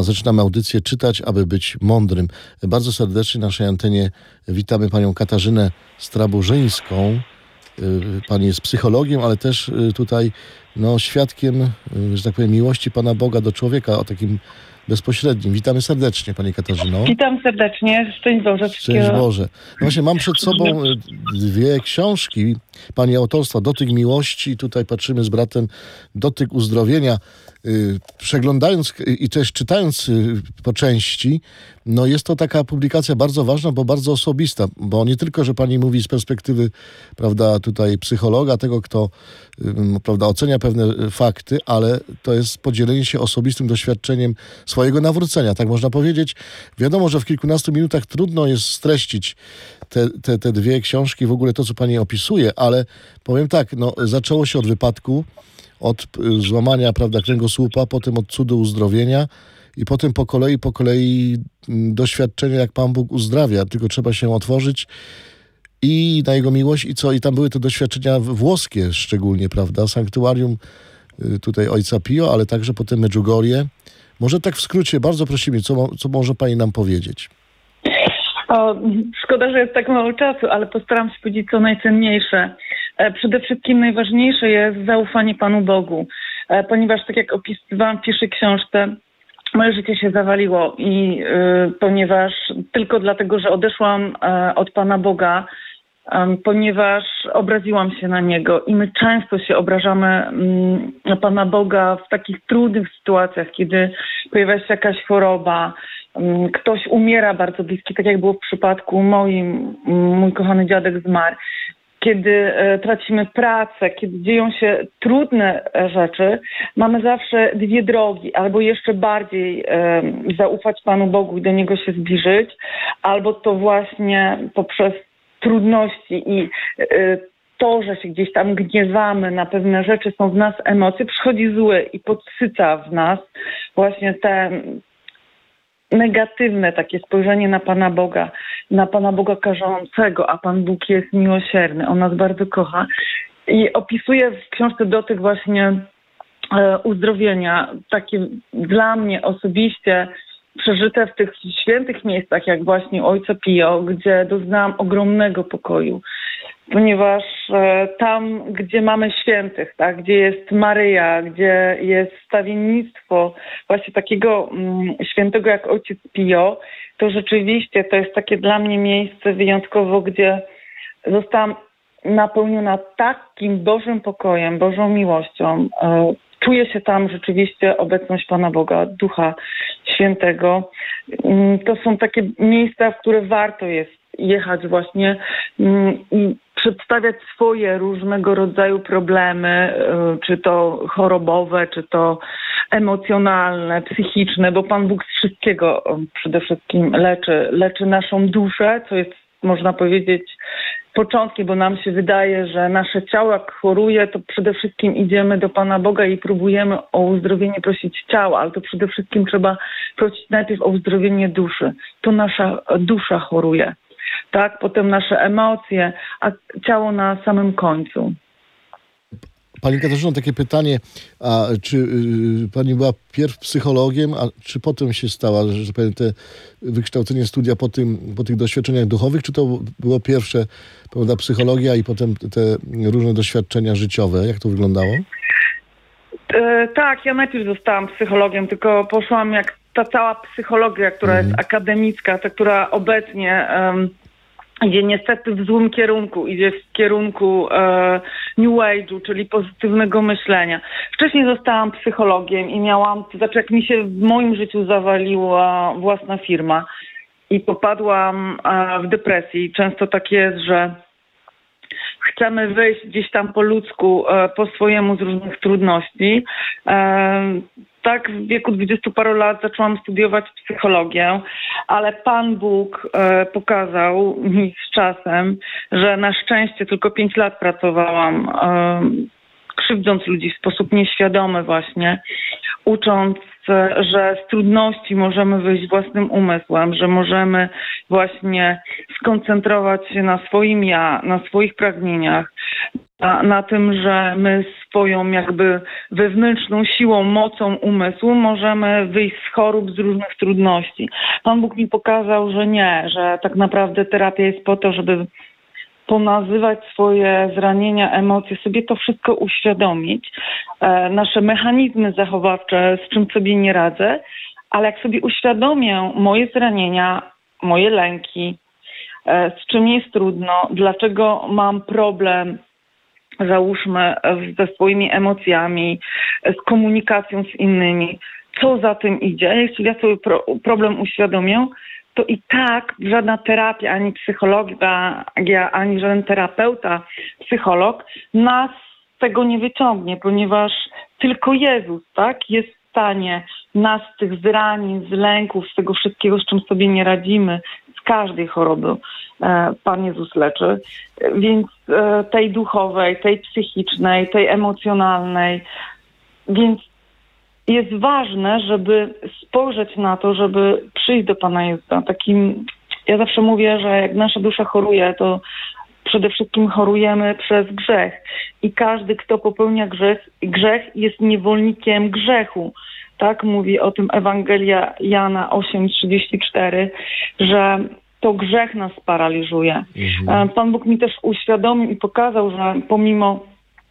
zaczynamy audycję Czytać, aby być mądrym. Bardzo serdecznie na naszej antenie witamy panią Katarzynę Straburzyńską. Pani jest psychologiem, ale też tutaj świadkiem, że tak powiem, miłości Pana Boga do człowieka, o takim bezpośrednim. Witamy serdecznie, Pani Katarzyno. Witam serdecznie. Szczęść Boże. Szczęść Boże. No właśnie, mam przed sobą dwie książki Pani autorstwa. Dotyk miłości. Tutaj patrzymy z bratem Dotyk uzdrowienia. Przeglądając i też czytając po części, jest to taka publikacja bardzo ważna, bo bardzo osobista, bo nie tylko, że pani mówi z perspektywy, prawda, tutaj psychologa, tego, kto, prawda, ocenia pewne fakty, ale to jest podzielenie się osobistym doświadczeniem swojego nawrócenia, tak można powiedzieć. Wiadomo, że w kilkunastu minutach trudno jest streścić te dwie książki, w ogóle to, co pani opisuje, ale powiem tak, zaczęło się od wypadku, od złamania, prawda, kręgosłupa, potem od cudu uzdrowienia i potem po kolei doświadczenie, jak Pan Bóg uzdrawia. Tylko trzeba się otworzyć i na Jego miłość i tam były te doświadczenia włoskie szczególnie, prawda, sanktuarium tutaj Ojca Pio, ale także potem Medjugorje. Może tak w skrócie, bardzo prosimy, co może Pani nam powiedzieć? Szkoda, że jest tak mało czasu, ale postaram się powiedzieć co najcenniejsze. Przede wszystkim najważniejsze jest zaufanie Panu Bogu, ponieważ tak jak opisywałam w pierwszej książce, moje życie się zawaliło i ponieważ tylko dlatego, że odeszłam od Pana Boga, ponieważ obraziłam się na Niego i my często się obrażamy na Pana Boga w takich trudnych sytuacjach, kiedy pojawia się jakaś choroba, ktoś umiera bardzo bliski, tak jak było w przypadku mój kochany dziadek zmarł. Kiedy tracimy pracę, kiedy dzieją się trudne rzeczy, mamy zawsze dwie drogi. Albo jeszcze bardziej zaufać Panu Bogu i do Niego się zbliżyć, albo to właśnie poprzez trudności i to, że się gdzieś tam gniewamy na pewne rzeczy, są w nas emocje, przychodzi zły i podsyca w nas właśnie te negatywne takie spojrzenie na Pana Boga karzącego, a Pan Bóg jest miłosierny, On nas bardzo kocha. I opisuje w książce Dotyk właśnie uzdrowienia, takie dla mnie osobiście przeżyte w tych świętych miejscach, jak właśnie Ojca Pio, gdzie doznałam ogromnego pokoju. Ponieważ tam, gdzie mamy świętych, tak, gdzie jest Maryja, gdzie jest stawiennictwo właśnie takiego świętego jak Ojciec Pio, to rzeczywiście to jest takie dla mnie miejsce wyjątkowo, gdzie zostałam napełniona takim Bożym pokojem, Bożą miłością. Czuje się tam rzeczywiście obecność Pana Boga, Ducha Świętego. To są takie miejsca, w które warto jest jechać właśnie i przedstawiać swoje różnego rodzaju problemy, czy to chorobowe, czy to emocjonalne, psychiczne, bo Pan Bóg z wszystkiego przede wszystkim leczy naszą duszę, co jest, można powiedzieć, początkiem, bo nam się wydaje, że nasze ciało jak choruje, to przede wszystkim idziemy do Pana Boga i próbujemy o uzdrowienie prosić ciała, ale to przede wszystkim trzeba prosić najpierw o uzdrowienie duszy. To nasza dusza choruje, tak? Potem nasze emocje, a ciało na samym końcu. Pani Katarzyno, takie pytanie, a czy Pani była pierw psychologiem, a czy potem się stała, że powiem, te wykształcenie studia po tych doświadczeniach duchowych, czy to było pierwsze, prawda, psychologia i potem te różne doświadczenia życiowe? Jak to wyglądało? Tak, ja najpierw zostałam psychologiem, tylko poszłam jak ta cała psychologia, która jest akademicka, ta, która obecnie idzie niestety w złym kierunku, idzie w kierunku New Age'u, czyli pozytywnego myślenia. Wcześniej zostałam psychologiem i jak mi się w moim życiu zawaliła własna firma i popadłam w depresję. I często tak jest, że chcemy wyjść gdzieś tam po ludzku, po swojemu z różnych trudności. Tak, w wieku 20 paru lat zaczęłam studiować psychologię, ale Pan Bóg pokazał mi z czasem, że na szczęście tylko 5 lat pracowałam, krzywdząc ludzi w sposób nieświadomy właśnie, ucząc, że z trudności możemy wyjść własnym umysłem, że możemy właśnie skoncentrować się na swoim ja, na swoich pragnieniach, na tym, że my swoją jakby wewnętrzną siłą, mocą umysłu możemy wyjść z chorób, z różnych trudności. Pan Bóg mi pokazał, że nie, że tak naprawdę terapia jest po to, żeby ponazywać swoje zranienia, emocje, sobie to wszystko uświadomić, nasze mechanizmy zachowawcze, z czym sobie nie radzę, ale jak sobie uświadomię moje zranienia, moje lęki, z czym jest trudno, dlaczego mam problem, załóżmy, ze swoimi emocjami, z komunikacją z innymi, co za tym idzie, jeśli ja sobie problem uświadomię, to i tak żadna terapia, ani psychologia, ani żaden terapeuta, psycholog nas z tego nie wyciągnie, ponieważ tylko Jezus, tak, jest w stanie nas z tych zranień, z lęków, z tego wszystkiego, z czym sobie nie radzimy, z każdej choroby Pan Jezus leczy. Więc tej duchowej, tej psychicznej, tej emocjonalnej. Więc jest ważne, żeby spojrzeć na to, żeby przyjść do Pana Jezusa. Ja zawsze mówię, że jak nasza dusza choruje, to przede wszystkim chorujemy przez grzech. I każdy, kto popełnia grzech jest niewolnikiem grzechu. Tak mówi o tym Ewangelia Jana 8:34, że to grzech nas paraliżuje. Pan Bóg mi też uświadomił i pokazał, że pomimo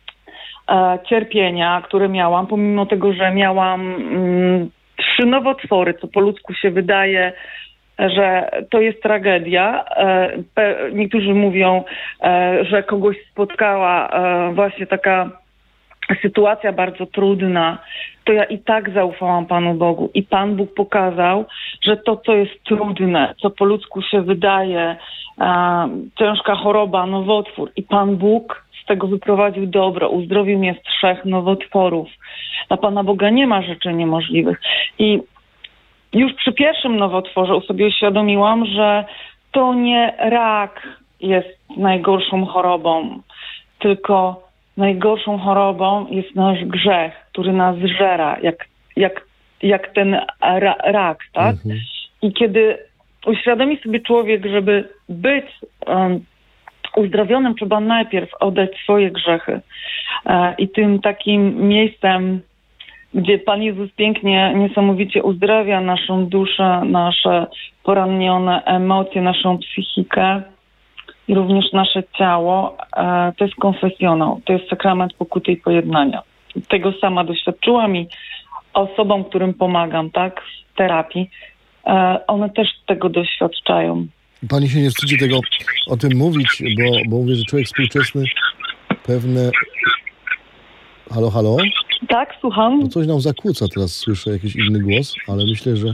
cierpienia, które miałam, pomimo tego, że miałam 3 nowotwory, co po ludzku się wydaje, że to jest tragedia. Niektórzy mówią, że kogoś spotkała właśnie taka sytuacja bardzo trudna, to ja i tak zaufałam Panu Bogu. I Pan Bóg pokazał, że to, co jest trudne, co po ludzku się wydaje, ciężka choroba, nowotwór. I Pan Bóg z tego wyprowadził dobro, uzdrowił mnie z 3 nowotworów. Dla Pana Boga nie ma rzeczy niemożliwych. I już przy pierwszym nowotworze sobie uświadomiłam, że to nie rak jest najgorszą chorobą, tylko najgorszą chorobą jest nasz grzech, który nas zżera, jak ten rak, tak? I kiedy uświadomi sobie człowiek, żeby być uzdrowionym, trzeba najpierw oddać swoje grzechy. I tym takim miejscem, gdzie Pan Jezus pięknie, niesamowicie uzdrawia naszą duszę, nasze poranione emocje, naszą psychikę i również nasze ciało, to jest konfesjonał, to jest sakrament pokuty i pojednania. Tego sama doświadczyłam i osobom, którym pomagam, tak, w terapii, one też tego doświadczają. Pani się nie wstydzi o tym mówić, bo mówię, że człowiek współczesny pewne... Halo? Tak, słucham. No coś nam zakłóca teraz, słyszę jakiś inny głos, ale myślę, że...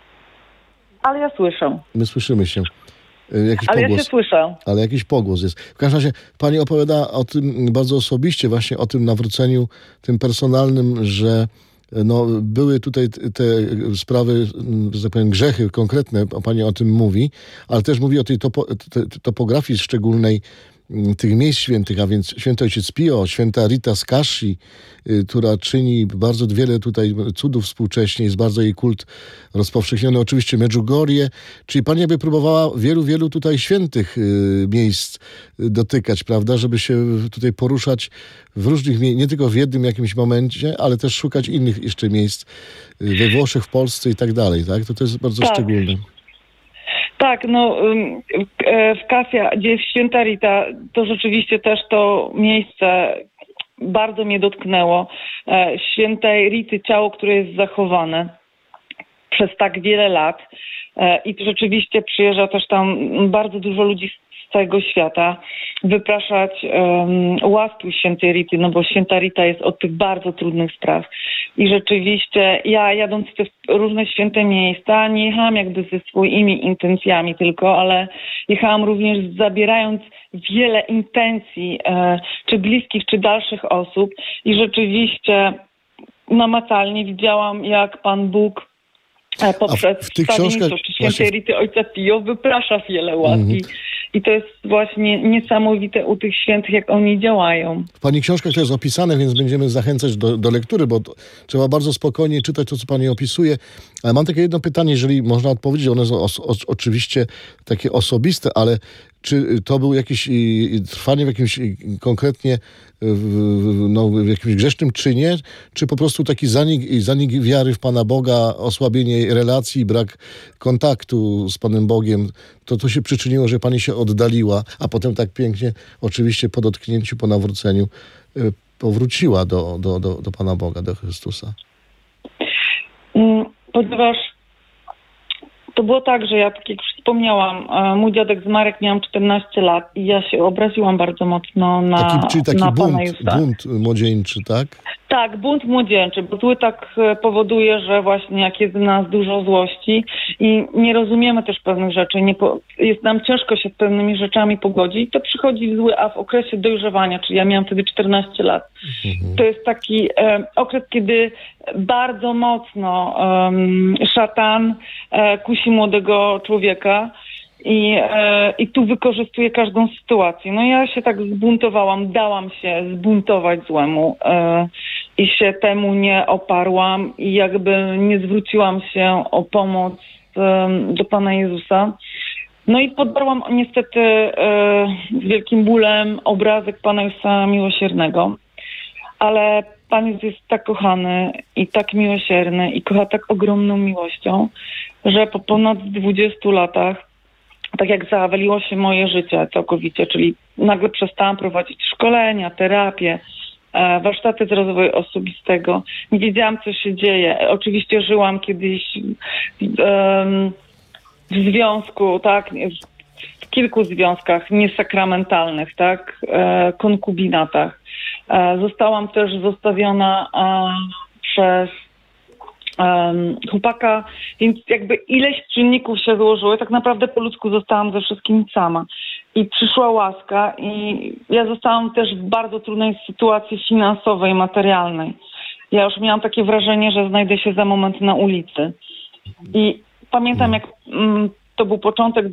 Ale ja słyszę. My słyszymy się. Jakiś ale pogłos. Ja się słyszę. Ale jakiś pogłos jest. W każdym razie Pani opowiada o tym bardzo osobiście, właśnie o tym nawróceniu, tym personalnym, że no, były tutaj te sprawy, że tak powiem, grzechy konkretne, Pani o tym mówi, ale też mówi o tej topografii szczególnej tych miejsc świętych, a więc święty ojciec Pio, święta Rita z Kashi, która czyni bardzo wiele tutaj cudów współcześnie, jest bardzo jej kult rozpowszechniony. Oczywiście Medjugorje, czyli Pani jakby próbowała wielu tutaj świętych miejsc dotykać, prawda, żeby się tutaj poruszać w różnych nie tylko w jednym jakimś momencie, ale też szukać innych jeszcze miejsc we Włoszech, w Polsce i tak dalej, tak? To jest bardzo szczególne. Tak, no w Kasia, gdzie jest święta Rita, to rzeczywiście też to miejsce bardzo mnie dotknęło. Świętej Rity ciało, które jest zachowane przez tak wiele lat i to rzeczywiście przyjeżdża też tam bardzo dużo ludzi z całego świata wypraszać łaski świętej Rity, no bo święta Rita jest od tych bardzo trudnych spraw. I rzeczywiście ja jadąc w te różne święte miejsca nie jechałam jakby ze swoimi intencjami tylko, ale jechałam również zabierając wiele intencji, czy bliskich, czy dalszych osób i rzeczywiście namacalnie widziałam, jak Pan Bóg poprzez wstawiennictwo świętej Rity Ojca Pio wyprasza wiele łaski. I to jest właśnie niesamowite u tych świętych, jak oni działają. W Pani książkach to jest opisane, więc będziemy zachęcać do lektury, bo trzeba bardzo spokojnie czytać to, co Pani opisuje. Ale mam takie jedno pytanie, jeżeli można odpowiedzieć, one są oczywiście takie osobiste, ale Czy to był jakieś trwanie w jakimś konkretnie w jakimś grzesznym czynie, czy po prostu taki zanik wiary w Pana Boga, osłabienie relacji, brak kontaktu z Panem Bogiem, to się przyczyniło, że Pani się oddaliła, a potem tak pięknie, oczywiście po dotknięciu, po nawróceniu, powróciła do Pana Boga, do Chrystusa? Ponieważ to było tak, że ja, tak jak już wspomniałam, mój dziadek zmarł, jak miałam 14 lat i ja się obraziłam bardzo mocno Taki na Pana Jezusa. bunt młodzieńczy, tak? Tak, bunt młodzieńczy, bo zły tak powoduje, że właśnie jak jest w nas dużo złości i nie rozumiemy też pewnych rzeczy, jest nam ciężko się z pewnymi rzeczami pogodzić, to przychodzi zły, a w okresie dojrzewania, czyli ja miałam wtedy 14 lat, to jest taki okres, kiedy bardzo mocno szatan kusi młodego człowieka i tu wykorzystuje każdą sytuację. No ja się tak zbuntowałam, dałam się zbuntować złemu i się temu nie oparłam i jakby nie zwróciłam się o pomoc do Pana Jezusa. No i podparłam niestety z wielkim bólem obrazek Pana Jezusa Miłosiernego, ale Pan Jezus jest tak kochany i tak miłosierny i kocha tak ogromną miłością, że po ponad 20 latach, tak jak zawaliło się moje życie całkowicie, czyli nagle przestałam prowadzić szkolenia, terapię, warsztaty z rozwoju osobistego. Nie wiedziałam, co się dzieje. Oczywiście żyłam kiedyś w związku, tak, w kilku związkach niesakramentalnych, tak, konkubinatach. Zostałam też zostawiona przez chłopaka, więc jakby ileś czynników się złożyły, tak naprawdę po ludzku zostałam ze wszystkim sama. I przyszła łaska i ja zostałam też w bardzo trudnej sytuacji finansowej, materialnej. Ja już miałam takie wrażenie, że znajdę się za moment na ulicy. I pamiętam, jak to był początek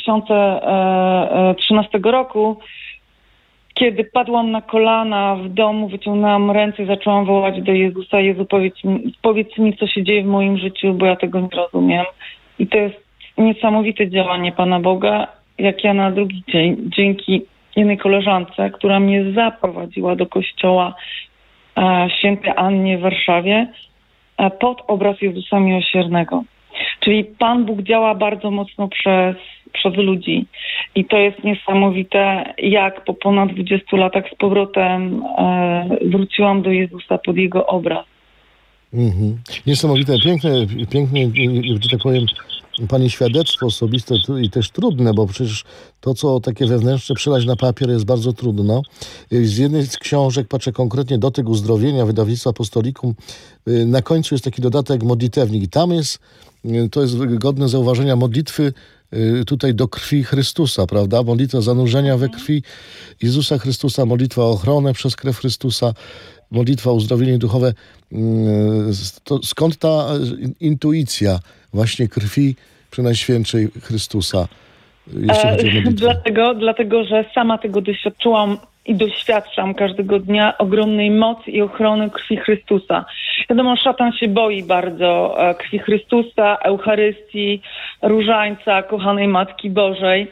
2013 roku, kiedy padłam na kolana w domu, wyciągnęłam ręce i zaczęłam wołać do Jezusa: Jezu, powiedz mi, co się dzieje w moim życiu, bo ja tego nie rozumiem. I to jest niesamowite działanie Pana Boga, jak ja na drugi dzień, dzięki jednej koleżance, która mnie zaprowadziła do kościoła Świętej Annie w Warszawie, pod obraz Jezusa Miłosiernego. Czyli Pan Bóg działa bardzo mocno przez ludzi. I to jest niesamowite, jak po ponad 20 latach z powrotem wróciłam do Jezusa pod Jego obraz. Niesamowite, piękne, że tak powiem, Pani świadectwo osobiste i też trudne, bo przecież to, co takie wewnętrzne przelać na papier, jest bardzo trudno. Z jednej z książek, patrzę konkretnie Dotyk Uzdrowienia, wydawnictwa Apostolikum, na końcu jest taki dodatek modlitewnik i tam to jest godne zauważenia, modlitwy tutaj do krwi Chrystusa, prawda? Modlitwa zanurzenia we krwi Jezusa Chrystusa, modlitwa o ochronę przez krew Chrystusa, modlitwa o uzdrowienie duchowe. Skąd ta intuicja właśnie krwi Przenajświętszej Chrystusa? Jeśli chodzi o modlitwę. Dlatego, że sama tego doświadczyłam i doświadczam każdego dnia ogromnej mocy i ochrony krwi Chrystusa. Wiadomo, szatan się boi bardzo krwi Chrystusa, Eucharystii, Różańca, kochanej Matki Bożej.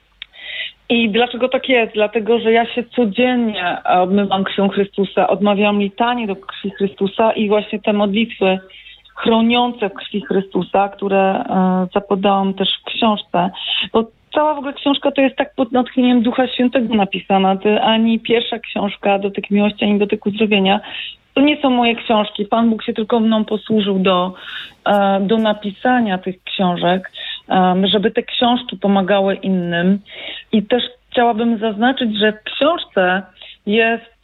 I dlaczego tak jest? Dlatego, że ja się codziennie obmywam krwią Chrystusa, odmawiam litanię do krwi Chrystusa i właśnie te modlitwy chroniące krwi Chrystusa, które zapodałam też w książce, bo cała w ogóle książka to jest tak pod natchnieniem Ducha Świętego napisana. Ani pierwsza książka Dotyk Miłości, ani Dotyk Uzdrowienia to nie są moje książki. Pan Bóg się tylko mną posłużył do napisania tych książek, żeby te książki pomagały innym. I też chciałabym zaznaczyć, że w książce jest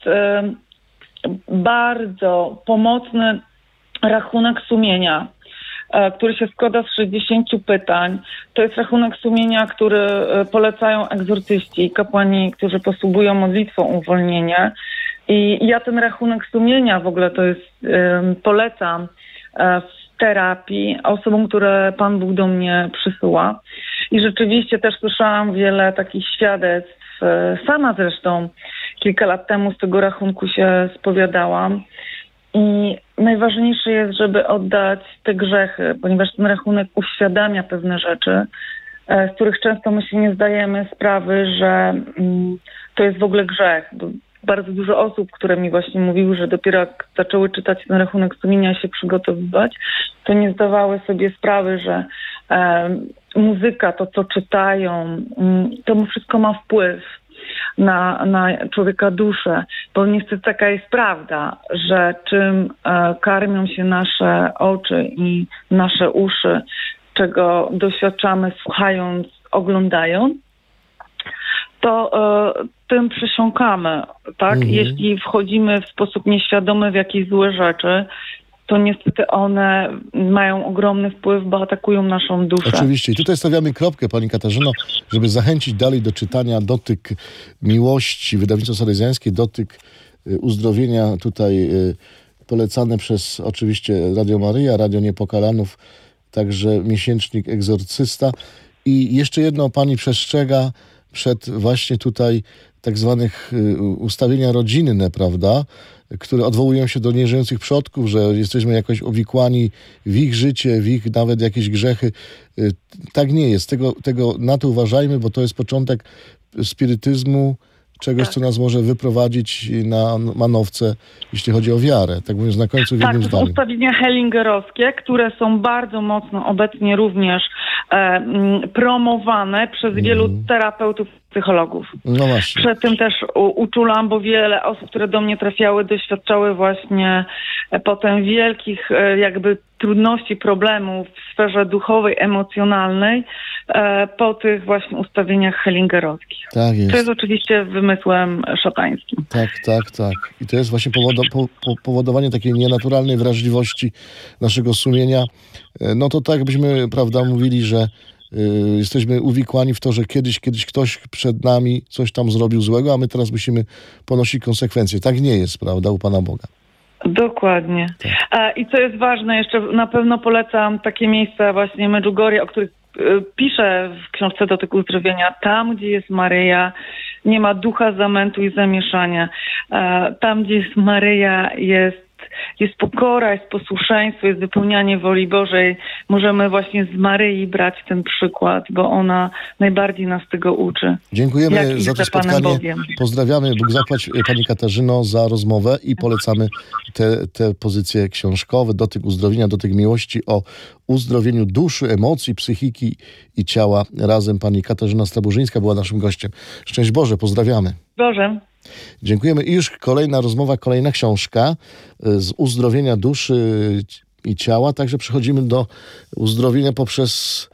bardzo pomocny rachunek sumienia, który się składa z 60 pytań. To jest rachunek sumienia, który polecają egzorcyści i kapłani, którzy posługują modlitwą o uwolnienie. I ja ten rachunek sumienia w ogóle to jest, polecam w terapii osobom, które Pan Bóg do mnie przysyła. I rzeczywiście też słyszałam wiele takich świadectw. Sama zresztą kilka lat temu z tego rachunku się spowiadałam. I najważniejsze jest, żeby oddać te grzechy, ponieważ ten rachunek uświadamia pewne rzeczy, z których często my się nie zdajemy sprawy, że to jest w ogóle grzech. Bo bardzo dużo osób, które mi właśnie mówiły, że dopiero jak zaczęły czytać ten rachunek sumienia się przygotowywać, to nie zdawały sobie sprawy, że muzyka, to co czytają, to wszystko ma wpływ na człowieka duszę, bo niestety taka jest prawda, że czym karmią się nasze oczy i nasze uszy, czego doświadczamy słuchając, oglądając, to tym przesiąkamy, tak? Jeśli wchodzimy w sposób nieświadomy w jakieś złe rzeczy, to niestety one mają ogromny wpływ, bo atakują naszą duszę. Oczywiście. I tutaj stawiamy kropkę, pani Katarzyno, żeby zachęcić dalej do czytania Dotyk Miłości, wydawnictwo salezjańskie, Dotyk Uzdrowienia, tutaj polecane przez oczywiście Radio Maryja, Radio Niepokalanów, także miesięcznik Egzorcysta. I jeszcze jedno pani przestrzega przed właśnie tutaj tak zwanych ustawienia rodzinne, prawda, które odwołują się do nieżyjących przodków, że jesteśmy jakoś uwikłani w ich życie, w ich nawet jakieś grzechy. Tak nie jest. Na to uważajmy, bo to jest początek spirytyzmu, czegoś, co nas może wyprowadzić na manowce, jeśli chodzi o wiarę. Tak mówiąc na końcu w jednym zdaniu. Tak, ustawienia hellingerowskie, które są bardzo mocno obecnie również promowane przez wielu terapeutów, psychologów. No właśnie. Przed tym też uczulam, bo wiele osób, które do mnie trafiały, doświadczały właśnie potem wielkich jakby trudności, problemów w sferze duchowej, emocjonalnej po tych właśnie ustawieniach hellingerowskich. Tak jest. To jest oczywiście wymysłem szatańskim. Tak. I to jest właśnie powodowanie takiej nienaturalnej wrażliwości naszego sumienia. No to tak byśmy, prawda, mówili, że jesteśmy uwikłani w to, że kiedyś ktoś przed nami coś tam zrobił złego, a my teraz musimy ponosić konsekwencje. Tak nie jest, prawda, u Pana Boga. Dokładnie. Tak. I co jest ważne, jeszcze na pewno polecam takie miejsca właśnie Medjugorje, o których piszę w książce Dotyk Uzdrowienia. Tam, gdzie jest Maryja, nie ma ducha zamętu i zamieszania. Tam, gdzie jest Maryja, jest pokora, jest posłuszeństwo, jest wypełnianie woli Bożej. Możemy właśnie z Maryi brać ten przykład, bo ona najbardziej nas tego uczy. Dziękujemy za to spotkanie. Pozdrawiamy. Bóg zapłać pani Katarzyno za rozmowę i polecamy te pozycje książkowe. Dotyk Uzdrowienia, Dotyk Miłości o uzdrowieniu duszy, emocji, psychiki i ciała. Razem pani Katarzyna Straburzyńska była naszym gościem. Szczęść Boże, pozdrawiamy. Boże. Dziękujemy. I już kolejna rozmowa, kolejna książka z uzdrowienia duszy i ciała. Także przechodzimy do uzdrowienia poprzez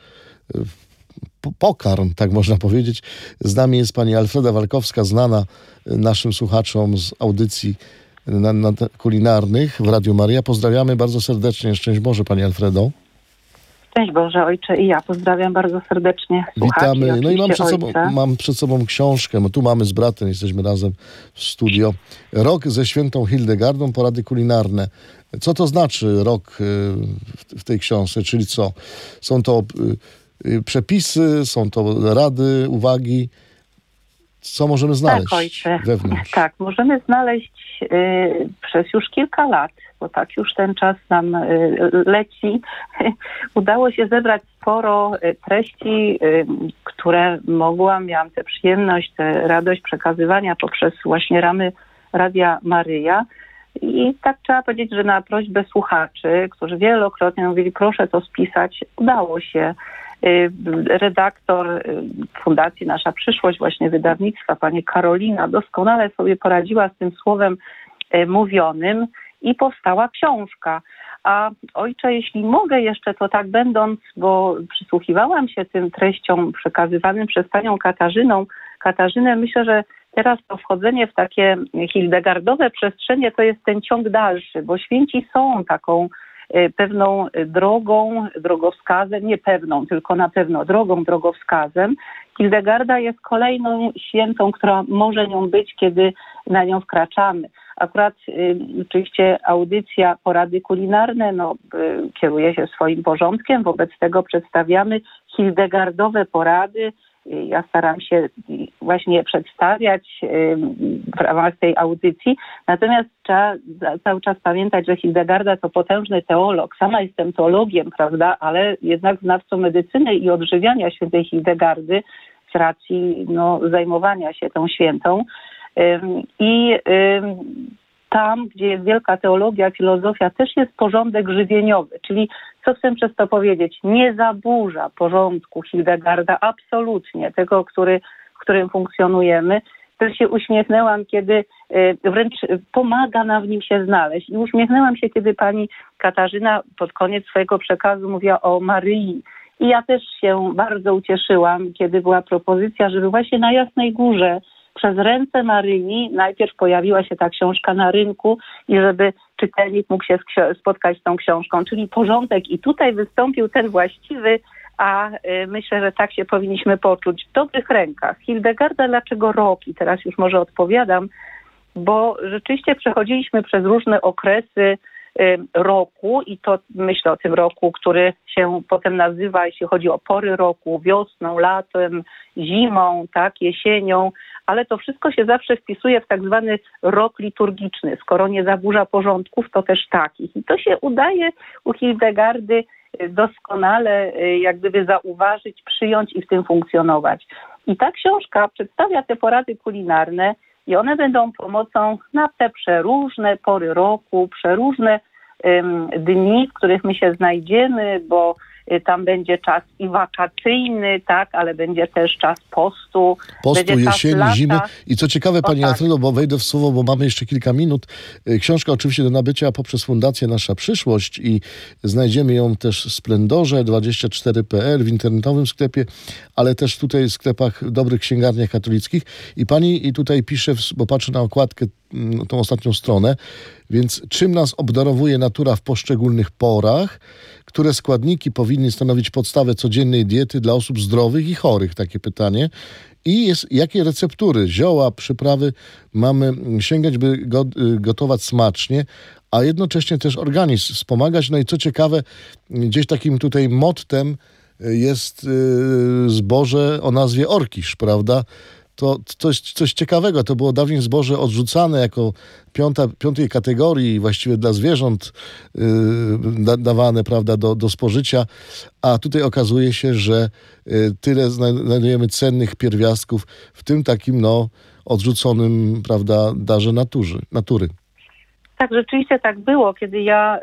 pokarm, tak można powiedzieć. Z nami jest pani Alfreda Walkowska, znana naszym słuchaczom z audycji kulinarnych w Radiu Maryja. Pozdrawiamy bardzo serdecznie. Szczęść Boże, pani Alfredo. Szczęść Boże, Ojcze, i ja pozdrawiam bardzo serdecznie słuchaczy. Witamy. No i mam przed sobą książkę. Tu mamy z bratem, jesteśmy razem w studio. Rok ze świętą Hildegardą, porady kulinarne. Co to znaczy rok w tej książce? Czyli co? Są to przepisy, są to rady, uwagi. Co możemy znaleźć wewnątrz? Tak, możemy znaleźć przez już kilka lat, bo tak już ten czas nam leci. Udało się zebrać sporo treści, które miałam tę przyjemność, tę radość przekazywania poprzez właśnie ramy Radia Maryja. I tak trzeba powiedzieć, że na prośbę słuchaczy, którzy wielokrotnie mówili, proszę to spisać, udało się. Redaktor Fundacji Nasza Przyszłość, właśnie wydawnictwa, pani Karolina, doskonale sobie poradziła z tym słowem mówionym i powstała książka. A Ojcze, jeśli mogę jeszcze, to tak będąc, bo przysłuchiwałam się tym treściom przekazywanym przez panią Katarzynę, myślę, że teraz to wchodzenie w takie hildegardowe przestrzenie to jest ten ciąg dalszy, bo święci są taką pewną drogowskazem, nie pewną, tylko na pewno drogowskazem. Hildegarda jest kolejną świętą, która może nią być, kiedy na nią wkraczamy. Akurat oczywiście audycja Porady Kulinarne kieruje się swoim porządkiem, wobec tego przedstawiamy hildegardowe porady ja staram się właśnie przedstawiać w ramach tej audycji. Natomiast trzeba cały czas pamiętać, że Hildegarda to potężny teolog. Sama jestem teologiem, prawda, ale jednak znawcą medycyny i odżywiania świętej Hildegardy z racji zajmowania się tą świętą. Tam, gdzie jest wielka teologia, filozofia, też jest porządek żywieniowy. Czyli co chcę przez to powiedzieć? Nie zaburza porządku Hildegarda absolutnie, tego, w którym funkcjonujemy. Też się uśmiechnęłam, kiedy wręcz pomaga nam w nim się znaleźć. I uśmiechnęłam się, kiedy pani Katarzyna pod koniec swojego przekazu mówiła o Maryi. I ja też się bardzo ucieszyłam, kiedy była propozycja, żeby właśnie na Jasnej Górze przez ręce Maryi najpierw pojawiła się ta książka na rynku i żeby czytelnik mógł się spotkać z tą książką, czyli porządek. I tutaj wystąpił ten właściwy, a myślę, że tak się powinniśmy poczuć, w dobrych rękach. Hildegarda, dlaczego rok? I teraz już może odpowiadam, bo rzeczywiście przechodziliśmy przez różne okresy roku i to myślę o tym roku, który się potem nazywa, jeśli chodzi o pory roku, wiosną, latem, zimą, tak, jesienią, ale to wszystko się zawsze wpisuje w tak zwany rok liturgiczny. Skoro nie zaburza porządków, to też takich. I to się udaje u Hildegardy doskonale jak gdyby zauważyć, przyjąć i w tym funkcjonować. I ta książka przedstawia te porady kulinarne i one będą pomocą na te przeróżne pory roku, przeróżne dni, w których my się znajdziemy, bo tam będzie czas i wakacyjny, tak, ale będzie też czas postu. Postu, jesieni, zimy. I co ciekawe, pani Atrylo, bo wejdę w słowo, bo mamy jeszcze kilka minut. Książka oczywiście do nabycia poprzez Fundację Nasza Przyszłość i znajdziemy ją też w Splendorze 24.pl, w internetowym sklepie, ale też tutaj w sklepach, dobrych księgarniach katolickich. I pani tutaj pisze, bo patrzę na okładkę, tą ostatnią stronę, więc czym nas obdarowuje natura w poszczególnych porach, które składniki powinny stanowić podstawę codziennej diety dla osób zdrowych i chorych? Takie pytanie. I jakie receptury, zioła, przyprawy mamy sięgać, by gotować smacznie, a jednocześnie też organizm wspomagać. No i co ciekawe, gdzieś takim tutaj mottem jest zboże o nazwie orkisz, prawda? To jest coś ciekawego. To było dawniej zboże odrzucane jako piątej kategorii, właściwie dla zwierząt dawane, prawda, do spożycia, a tutaj okazuje się, że tyle znajdujemy cennych pierwiastków w tym takim odrzuconym, prawda, darze natury. Tak, rzeczywiście tak było, kiedy ja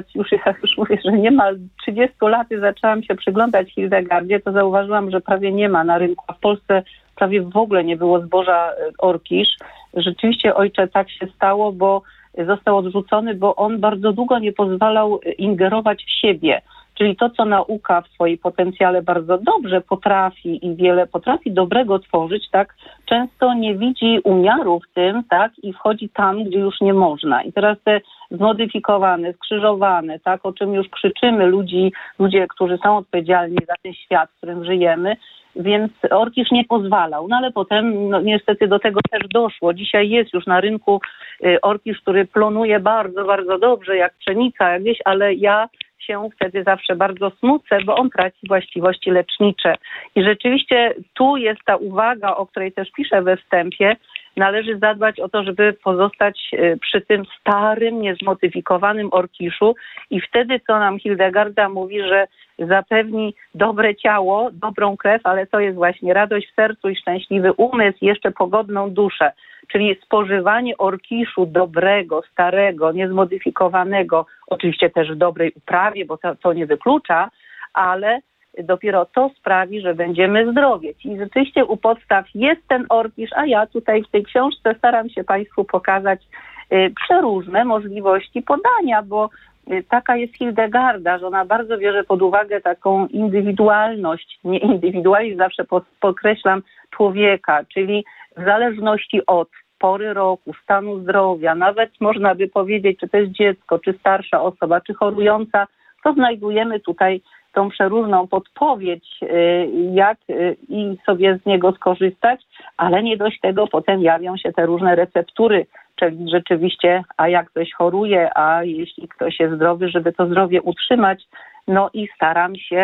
już mówię, że niemal 30 laty zaczęłam się przyglądać Hildegardzie, to zauważyłam, że prawie nie ma na rynku, a w Polsce prawie w ogóle nie było zboża orkisz. Rzeczywiście, ojcze, tak się stało, bo został odrzucony, bo on bardzo długo nie pozwalał ingerować w siebie. Czyli to, co nauka w swojej potencjale bardzo dobrze potrafi i wiele potrafi dobrego tworzyć, tak, często nie widzi umiaru w tym, tak, i wchodzi tam, gdzie już nie można. I teraz te zmodyfikowane, skrzyżowane, tak, o czym już krzyczymy, ludzie, którzy są odpowiedzialni za ten świat, w którym żyjemy, więc orkisz nie pozwalał. No ale potem niestety do tego też doszło. Dzisiaj jest już na rynku orkisz, który plonuje bardzo, bardzo dobrze, jak pszenica gdzieś, ale ja się wtedy zawsze bardzo smucę, bo on traci właściwości lecznicze. I rzeczywiście tu jest ta uwaga, o której też piszę we wstępie, należy zadbać o to, żeby pozostać przy tym starym, niezmodyfikowanym orkiszu i wtedy, co nam Hildegarda mówi, że zapewni dobre ciało, dobrą krew, ale to jest właśnie radość w sercu i szczęśliwy umysł, jeszcze pogodną duszę. Czyli spożywanie orkiszu dobrego, starego, niezmodyfikowanego, oczywiście też w dobrej uprawie, bo to nie wyklucza, ale dopiero to sprawi, że będziemy zdrowieć. I rzeczywiście u podstaw jest ten orkisz, a ja tutaj w tej książce staram się Państwu pokazać przeróżne możliwości podania, bo taka jest Hildegarda, że ona bardzo bierze pod uwagę taką indywidualność, nie indywidualizm zawsze podkreślam, człowieka, czyli w zależności od pory roku, stanu zdrowia, nawet można by powiedzieć, czy to jest dziecko, czy starsza osoba, czy chorująca, to znajdujemy tutaj tą przeróżną podpowiedź, jak i sobie z niego skorzystać, ale nie dość tego, potem jawią się te różne receptury, czyli rzeczywiście, a jak ktoś choruje, a jeśli ktoś jest zdrowy, żeby to zdrowie utrzymać, no i staram się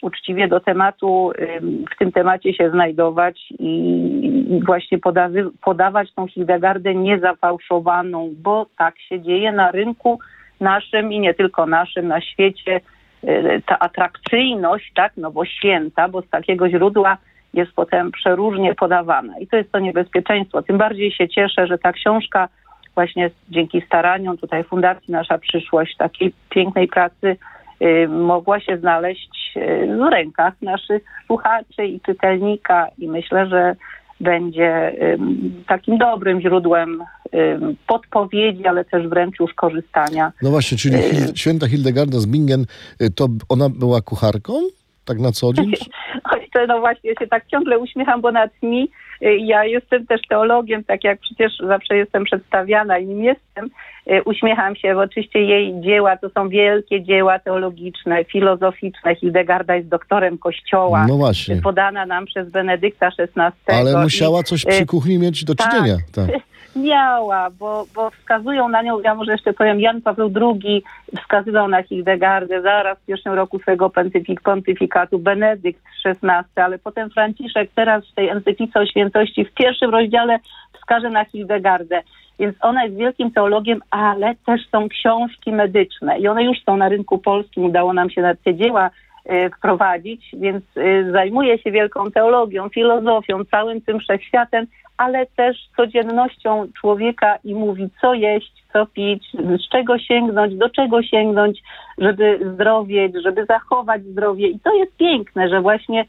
uczciwie do tematu, w tym temacie się znajdować i właśnie podawać tą Hildegardę niezafałszowaną, bo tak się dzieje na rynku naszym i nie tylko naszym, na świecie. Ta atrakcyjność, tak, no bo święta, bo z takiego źródła jest potem przeróżnie podawana. I to jest to niebezpieczeństwo. Tym bardziej się cieszę, że ta książka właśnie dzięki staraniom tutaj Fundacji Nasza Przyszłość, takiej pięknej pracy, mogła się znaleźć w rękach naszych słuchaczy i czytelnika i myślę, że będzie takim dobrym źródłem podpowiedzi, ale też wręcz już korzystania. No właśnie, czyli święta Hildegarda z Bingen, to ona była kucharką? Tak na co dzień? No właśnie, ja się tak ciągle uśmiecham, bo nad mi, ja jestem też teologiem, tak jak przecież zawsze jestem przedstawiana i nim jestem. Uśmiecham się, bo oczywiście jej dzieła to są wielkie dzieła teologiczne, filozoficzne. Hildegarda jest doktorem Kościoła, no właśnie, podana nam przez Benedykta XVI. Ale musiała coś przy kuchni mieć do czynienia. Tak. Miała, bo wskazują na nią, ja może jeszcze powiem, Jan Paweł II wskazywał na Hildegardę zaraz w pierwszym roku swojego pontyfikatu, Benedykt XVI, ale potem Franciszek teraz w tej encyklice o świętości w pierwszym rozdziale wskaże na Hildegardę. Więc ona jest wielkim teologiem, ale też są książki medyczne i one już są na rynku polskim. Udało nam się na te dzieła wprowadzić, więc zajmuje się wielką teologią, filozofią, całym tym wszechświatem, ale też codziennością człowieka i mówi, co jeść, co pić, z czego sięgnąć, do czego sięgnąć, żeby zdrowieć, żeby zachować zdrowie. I to jest piękne, że właśnie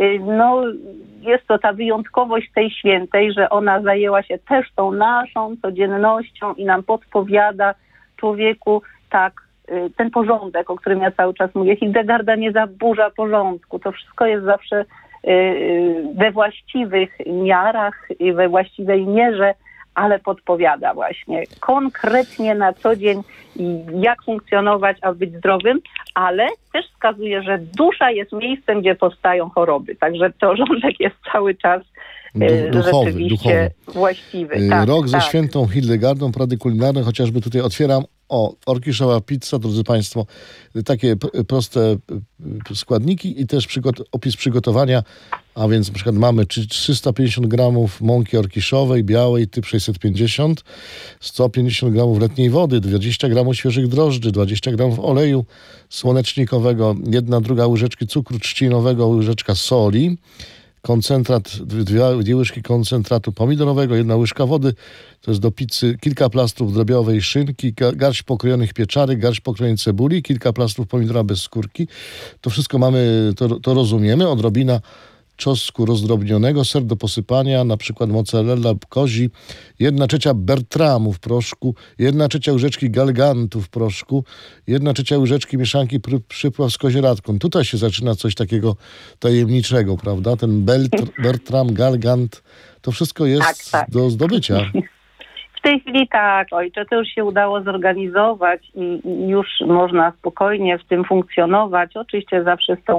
jest to ta wyjątkowość tej świętej, że ona zajęła się też tą naszą codziennością i nam podpowiada człowieku tak ten porządek, o którym ja cały czas mówię. Hildegarda nie zaburza porządku. To wszystko jest zawsze we właściwych miarach i we właściwej mierze, ale podpowiada właśnie konkretnie na co dzień, jak funkcjonować, aby być zdrowym, ale też wskazuje, że dusza jest miejscem, gdzie powstają choroby. Także porządek jest cały czas rzeczywiście właściwy. Rok ze świętą Hildegardą, porady kulinarne, chociażby tutaj otwieram. Orkiszowa pizza, drodzy Państwo, takie proste składniki i też opis przygotowania, a więc na przykład mamy 350 gramów mąki orkiszowej, białej, typ 650, 150 gramów letniej wody, 20 gramów świeżych drożdży, 20 gramów oleju słonecznikowego, 1/2 łyżeczki cukru trzcinowego, łyżeczka soli, koncentrat, 2 łyżki koncentratu pomidorowego, 1 łyżka wody, to jest do pizzy, kilka plastrów drobiowej szynki, garść pokrojonych pieczarek, garść pokrojonej cebuli, kilka plastrów pomidora bez skórki. To wszystko mamy, to rozumiemy. Odrobina czosnku rozdrobnionego, ser do posypania, na przykład mozzarella kozi, 1/3 Bertramu w proszku, 1/3 łyżeczki galgantu w proszku, 1/3 łyżeczki mieszanki przypraw z kozieradką. Tutaj się zaczyna coś takiego tajemniczego, prawda? Ten Bertram, galgant, to wszystko jest do zdobycia. W tej chwili tak, ojcze, to już się udało zorganizować i już można spokojnie w tym funkcjonować. Oczywiście zawsze z tą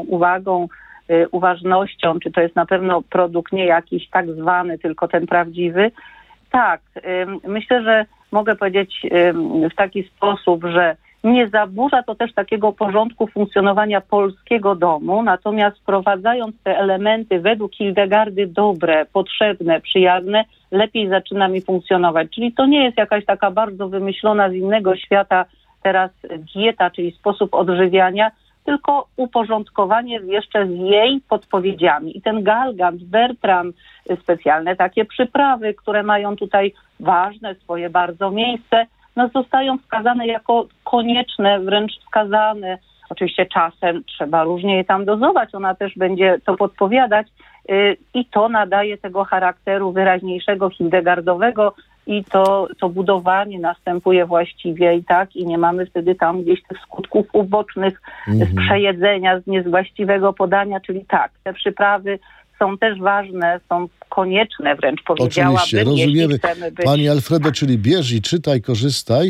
uważnością, czy to jest na pewno produkt nie jakiś tak zwany, tylko ten prawdziwy. Tak, myślę, że mogę powiedzieć w taki sposób, że nie zaburza to też takiego porządku funkcjonowania polskiego domu, natomiast wprowadzając te elementy według Hildegardy dobre, potrzebne, przyjazne, lepiej zaczyna mi funkcjonować. Czyli to nie jest jakaś taka bardzo wymyślona z innego świata teraz dieta, czyli sposób odżywiania, tylko uporządkowanie jeszcze z jej podpowiedziami. I ten galgant, Bertram, specjalne takie przyprawy, które mają tutaj ważne swoje bardzo miejsce, zostają wskazane jako konieczne, wręcz wskazane. Oczywiście czasem trzeba różnie je tam dozować, ona też będzie to podpowiadać i to nadaje tego charakteru wyraźniejszego, hildegardowego i to budowanie następuje właściwie i nie mamy wtedy tam gdzieś tych skutków ubocznych z przejedzenia, z niewłaściwego podania, czyli te przyprawy są też ważne, są konieczne wręcz, powiedziałabym. Oczywiście, rozumiemy. Pani Alfredo, czyli bierz i czytaj, korzystaj.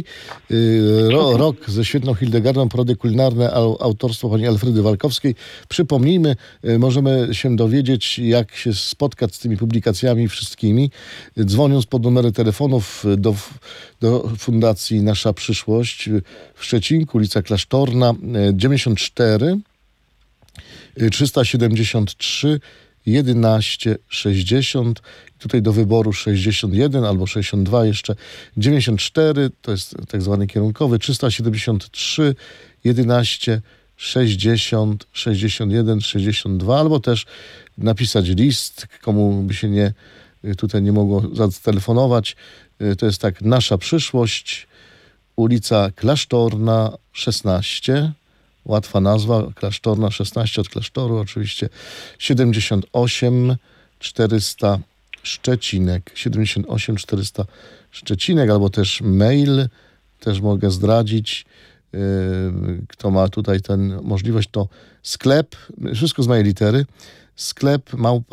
Rok ze świetną Hildegardą, porady kulinarne, autorstwo pani Alfredy Walkowskiej. Przypomnijmy, możemy się dowiedzieć, jak się spotkać z tymi publikacjami wszystkimi, dzwoniąc pod numery telefonów do Fundacji Nasza Przyszłość w Szczecinku, ulica Klasztorna 94. 373 11 60. Tutaj do wyboru 61 albo 62 jeszcze. 94 to jest tak zwany kierunkowy. 373 11 60 61 62 albo też napisać list, komu by się tutaj nie mogło zatelefonować. To jest tak: Nasza Przyszłość, ulica Klasztorna 16. Łatwa nazwa, Klasztorna 16 od klasztoru oczywiście. 78 400 Szczecinek. 78 400 Szczecinek, albo też mail, też mogę zdradzić. Kto ma tutaj tę możliwość, to sklep, wszystko z mojej litery, sklep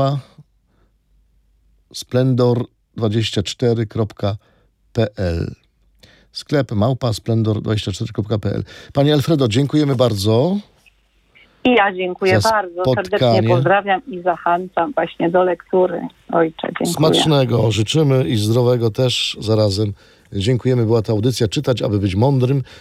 splendor24.pl. Sklep splendor24.pl. Pani Alfredo, dziękujemy bardzo. I ja dziękuję za bardzo. spotkanie. Serdecznie pozdrawiam i zachęcam właśnie do lektury. Ojcze, dziękuję. Smacznego życzymy i zdrowego też zarazem. Dziękujemy. Była to audycja Czytać, aby być mądrym.